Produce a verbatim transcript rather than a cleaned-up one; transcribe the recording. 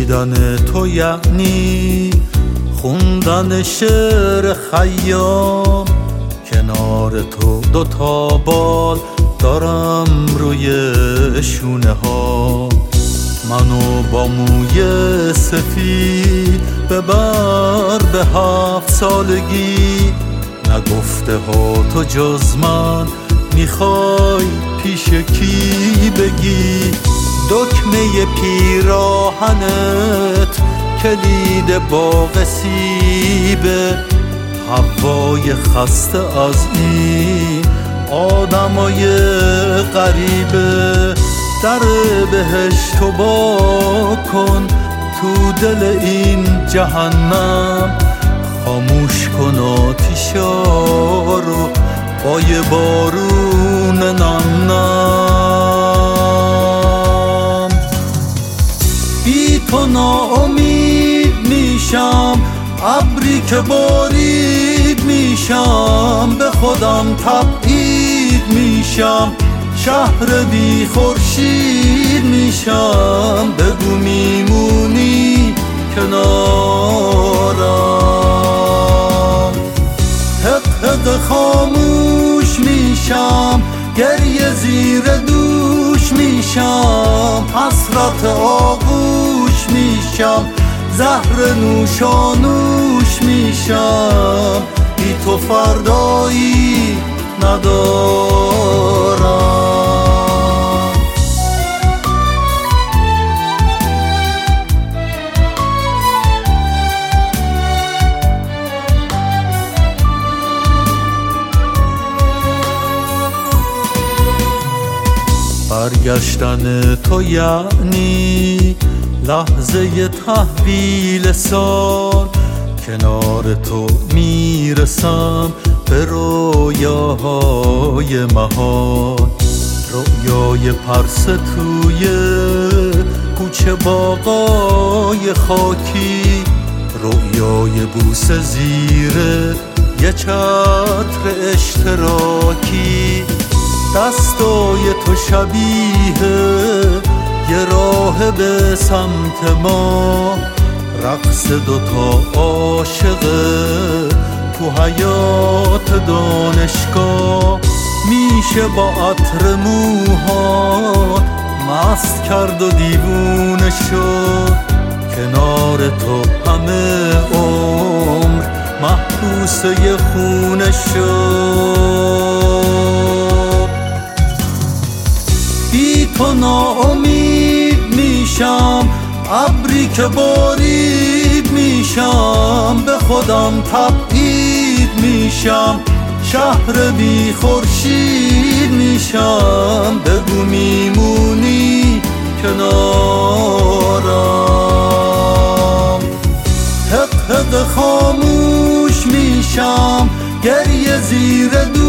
دیدن تو یعنی خوندن شعر خیام، کنار تو دوتا بال دارم روی شونه ها. منو با موی سفید ببر به هفت سالگی، نگفته ها تو جز من میخوای پیش کی بگی. دکمه پیراهنت کلید باغ سیبه، هوای خسته از این آدمای غریبه. در بهشتو با کن تو دل این جهنم، خاموش کن آتیشا رو با یه بارون نم نم. بی تو ناامید میشم، ابری که بارید میشم، به خودم تبعید میشم، شهر بی خورشید میشم. بگو میمونی کنارم، حق حق خاموش میشم، گریه زیر دوش میشم، حسرت آغوش میشم، زهر نوشانوش میشم. بی تو فردایی ندارم. برگشتن تو یعنی لحظه تحویل سال، کنار تو میرسم به رویاهای محال. رویای پرسه توی کوچه باغای خاکی، رویای بوسه زیر یه چتر اشتراکی. دستای تو شبیه یه راه به سمت ما، رقص دوتا عاشقه تو حیات دانشگاه. میشه با عطر موهات مست کرد و دیوونه شد، کنار تو همه عمر محبوسه خونه شد. بی تو ناامید میشم، ابری که بارید میشم، به خودم تبعید میشم، شهر بی خورشید میشم. بگو میمونی کنارم، حق حق خاموش میشم، گریه زیر دو